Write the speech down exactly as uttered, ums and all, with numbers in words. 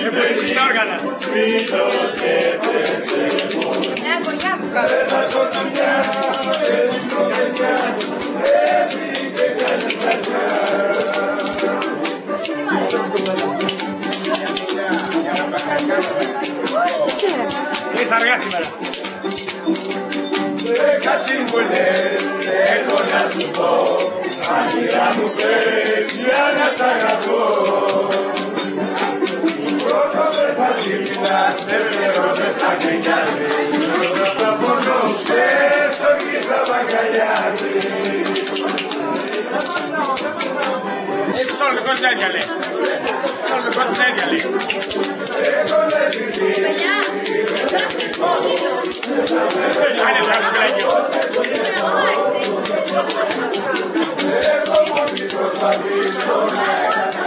Εποχή όργανα. Νέα γωνιά που Ήρθα αργά σήμερα. Δέκα σύμβολες έχω να σου πω, όνειρά μου πες για να σ' αγαπώ. Πρώτο δεν θα τύχνα, σε φτερό δεν θα γκρινιάζει, πρώτο θα πονώ, πες το γη θα μ' αγκαλιάζει. Σ' όλο τον κόσμο τα ίδια λέει. Σ' όλο τον κόσμο τα ίδια λέει. Έχω να επιτύχει, Άντε βγάζω πελάγιο. έχω μόνο προσπαθήσω να